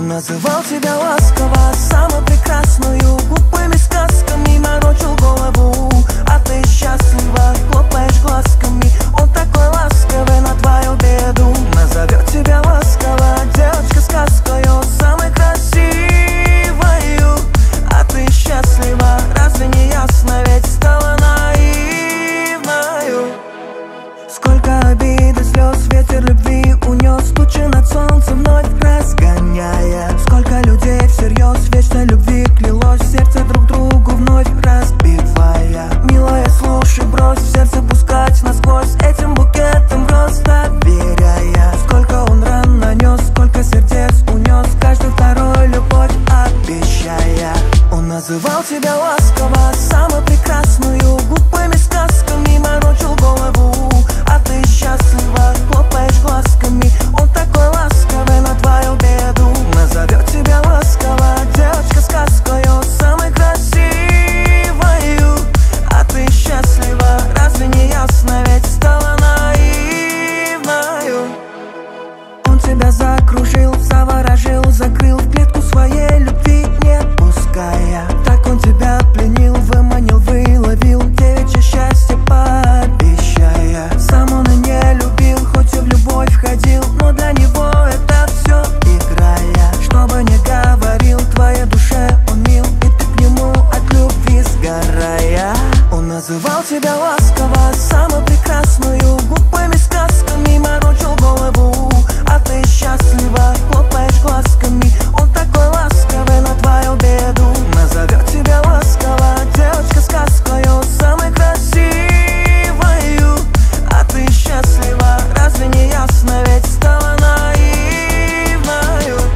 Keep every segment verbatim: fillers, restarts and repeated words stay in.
называл тебя ласково, самую прекрасную, глупыми сказками морочил голову. А ты счастлива, хлопаешь глазками. Он такой ласковый на твою беду. Назовет тебя ласково, девочка сказкою, самой красивою. А ты счастлива, разве не ясно, ведь стала наивною. Сколько обид и слез ветер любви унес, тучи над солнцем вновь разгоняя. Сколько людей всерьез вечной любви клялось, сердце друг другу вновь разбивая. Милая, слушай, брось в сердце пускать насквозь этим букетом роз доверяя. Сколько он ран нанес, сколько сердец унес, каждый второй любовь обещая. Он называл тебя ласково, самую прекрасную, глупыми сказками морочил голову. А ты счастлива, хлопаешь глазками. Он такой ласковый на твою беду. Назовет тебя ласково, девочка сказкою, самой красивою. А ты счастлива, разве не ясно, ведь стала наивною. Он тебя закружил, заворожил, закрыл в клетку своей любви не пуская. Так он тебя пленил, выманил, выловил, девичье счастье пообещая. Сам он и не любил, хоть и в любовь входил, но для него это все играя. Что бы ни говорил, твоей душе он мил, и ты к нему от любви сгорая. Он называл тебя ласково, самую прекрасную, глупыми сказками морочил голову. А ты счастлива, хлопаешь глазками. Он такой ласковый на твою беду. Назовет тебя ласково, девочка сказкою, самой красивою. А ты счастлива, разве не ясно, ведь стала наивною.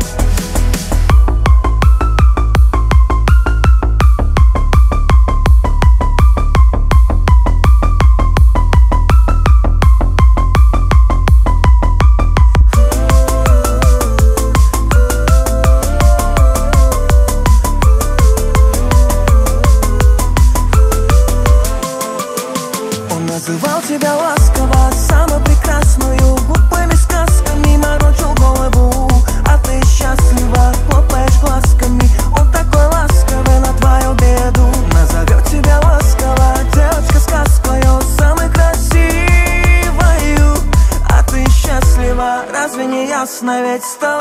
Называл тебя ласково, самую прекрасную, глупыми сказками морочил голову. А ты счастлива, хлопаешь глазками. Он такой ласковый на твою беду. Назовет тебя ласково, девочка сказкою, самой красивою. А ты счастлива, разве не ясно, ведь стала